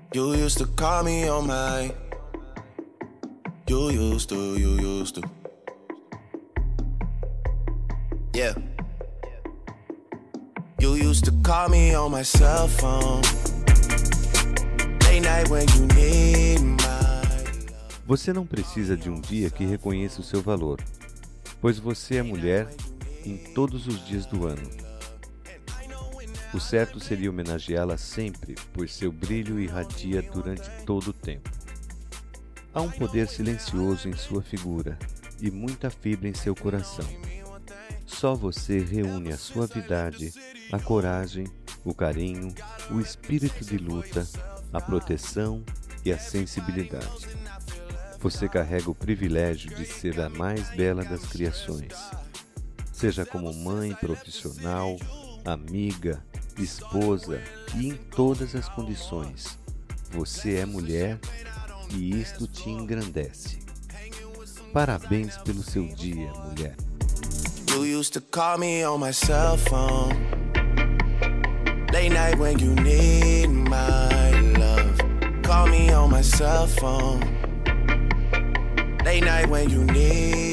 You used to call me on my. You used to. Yeah. You used to call me on my cell phone. Late night when you need my. Você não precisa de um dia que reconheça o seu valor, pois você é mulher em todos os dias do ano. O certo seria homenageá-la sempre, pois seu brilho irradia durante todo o tempo. Há um poder silencioso em sua figura e muita fibra em seu coração. Só você reúne a suavidade, a coragem, o carinho, o espírito de luta, a proteção e a sensibilidade. Você carrega o privilégio de ser a mais bela das criações. Seja como mãe profissional, amiga, esposa e em todas as condições. Você é mulher e isto te engrandece. Parabéns pelo seu dia, mulher. You used to call me on my cell phone. Late night when you need my love. Call me on my cell phone. Late night when you need